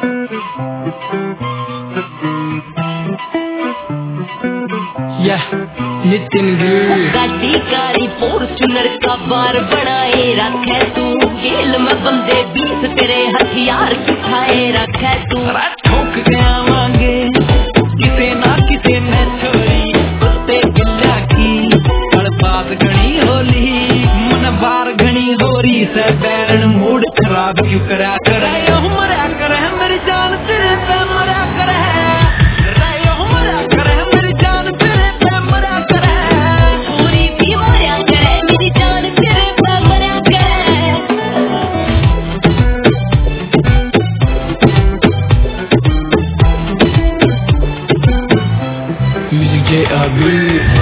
नितिन गाड़ी कारी फॉर्च्यूनर का बार बनाए रखे तू, खेल में बंदे 20 तेरे हथियार उठाए रखे तू। ठोक गया मांगे किसे ना किसे में छोरी, कुत्ते बिल्ला की बात घनी होली, मन बार घनी होरी से बैरन मूड खराब क्यों करा करे, मरा करे मेरी जान तेरे पे मरा करे, मरा करे मेरी जान तेरे पे मरा करे, पूरी भी मरा करे मेरी जान तेरे पे मरा करे। मुझे अभी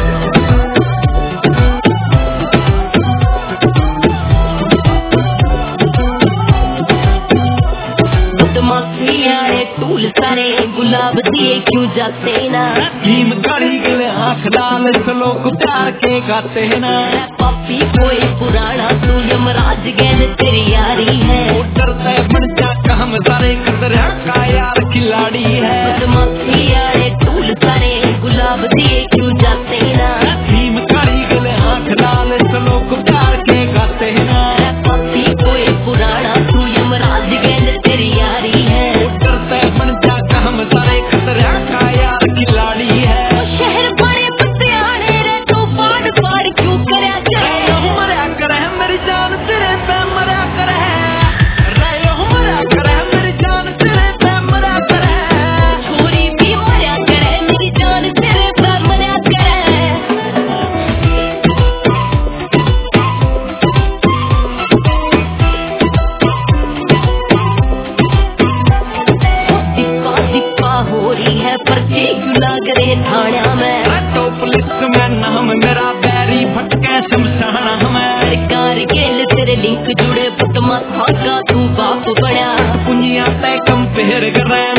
टूल सारे गुलाब दिए क्यों जाते ना, भीम गाड़ी के आँख लाल लोग प्यार के गाते ना। पापी कोई पुराना तू यमराज गैन तेरी यारी है, डरते बन जा हम सारे कदरा का यार खिलाड़ी है। टूल सारे गुलाब दिए क्यों जाते ना, भीम गाड़ी के आँख लाल लोग प्यार के गाते ना। पापी कोई पुराना तू यमराज गैन तेरी यारी है, हम सारे खतरा का यार खिलाड़ी है। शहर बड़े पतियाने रे तू पाड़ पाड़ क्यों करया करे, मरा करे मेरी जान तेरे पे मरा करे, मरा करे मेरी जान तेरे पे मरा करे, छोरी भी मरा करे मेरी जान तेरे पे मरा करे। हो रही है पर्ची क्यों लाग रहे थाना में, तो पुलिस में नाम मेरा बैरी भटके शमशाना में। कारगिल तेरे लिंक जुड़े पुतमा खाका तू बाप बड़ा, पुंजिया तय कंपेयर कर रहे